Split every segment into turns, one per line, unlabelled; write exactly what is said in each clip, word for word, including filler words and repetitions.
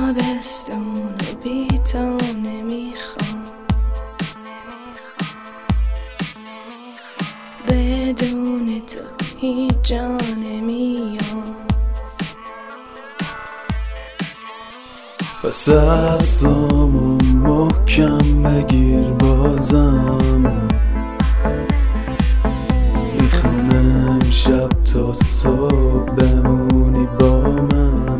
تابستون و بی تو نمیخوام، بدون تو هیچ جا نمیام.
پس دستامو محکم بگیر بازم، میخوام امشب تا صبح بمونی با من.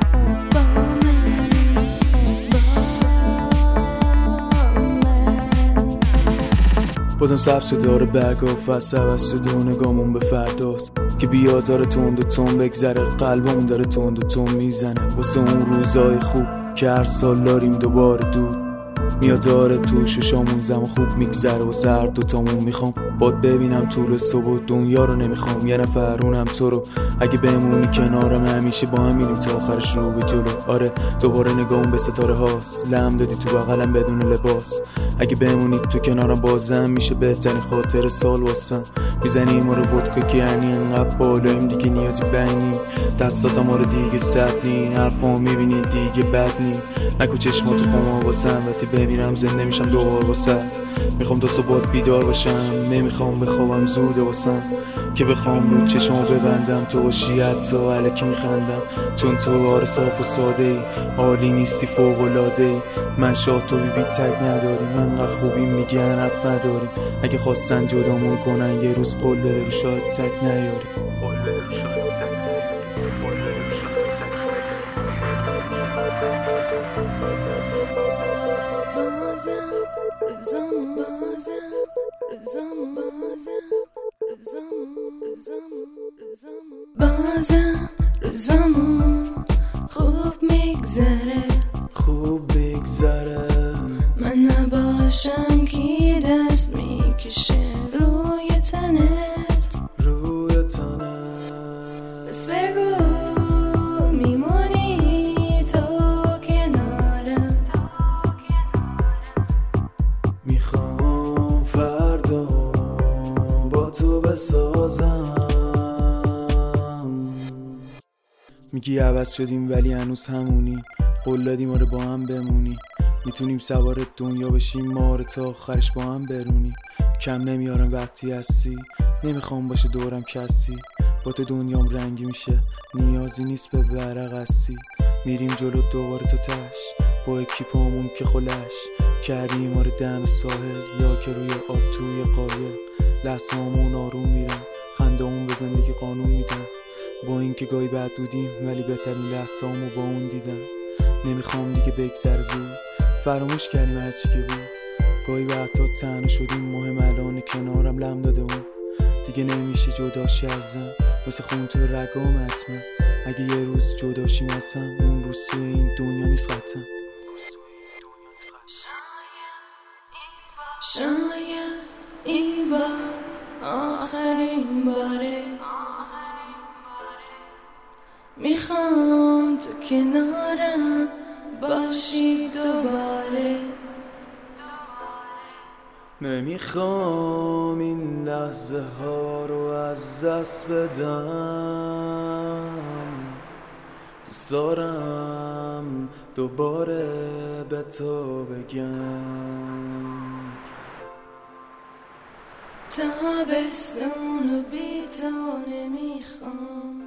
بادم سبز شده داره برگ و فصل عوض شده و نگامون به فرداست که بیاد داره تند و تند بگذره، قلبمون داره تند و تند میزنه واسه اون روزای خوب که هر سال داریم دوباره دود میاد داره تو ششامون زمان خوب میگذره واسه هر دوتامون. میخوام باد ببینم طول صبح و دنیا رو نمیخوام یه نفر اونم تو رو، اگه بمونی کنارم همیشه با هم میریم تا آخرش رو به جلو. آره دوباره نگاهم به ستاره هاست، لم دادی تو بغلم بدون لباس، اگه بمونی تو کنارم بازم میشه بهترین خاطر سال واسم. میزنی ما رو ودکا که یعنی انقدر بالاییم دیگه نیازی بینی، دستاتم ما رو دیگه سد نی، حرفام میبینی دیگه بد نی، نکو چشماتو خما واسم وقتی بمیرم زنده میشم دوبار واسه. میخوام دو صبح بیدار باشم، نمیخوام بخوابم زوده واسم که بخوام رو چشمو ببندم تو باشی حتی الکی میخندم، چون تو آره صاف و ساده ای، عالی نیستی فوق العاده ای. من شاه تو بی بی تک نداریم، انقدر خوبی میگن حرف نداریم، اگه خواستن جدامون کنن یه روز قول بده رو شاید تک نیاری. قول بده رو شاید تک نیاری، قول بده رو شاید تک
بازم رزامون بازم رزامون بازم رزامون رزامون رزامون بازم رزامون خوب میگذره
خوب میگذره.
من نباشم کی دست میکشه روی تنت
روی تنت.
بس بگو میمونی تو کنارم،
میخوام فردا با تو بسازم. میگی عوض شدیم ولی هنوز همونی، قول دادیم آره با هم بمونی، میتونیم سوار دنیا بشیم ما رو تا آخرش با هم برونی. کم نمیارم وقتی هستی، نمیخوام باشه دورم کسی، با تو دنیام رنگی میشه نیازی نیست به ورق هستی. میریم جلو دوباره تا تش با اکیپامون که خلش کردیم ما رو دم ساحل یا که روی آب توی قایق، لحظه‌هامون آروم میرن خنده‌مون به زندگی قانون میدن، با اینکه گاهی بد بودیم ولی بهترین لحظه‌هامو با اون دیدم. نمیخوام دیگه بگذره زود، فراموش کردیم هرچی که بود، گاهی وقتا تنها شدیم مهم الان کنارم لم داده اون، دیگه نمیشه جداشی ازم مثل خون تو رگام حتما، اگه یه روز جداشیم ازم اون روز توی این دنیا نیست قطعا.
شاید این بار آخرین باره، میخوام تو کنارم باشی دوباره.
نمیخوام این لحظه ها رو از دست بدم، دوست دارم دوباره به تو بگم.
تابستون و بی تو نمیخوام،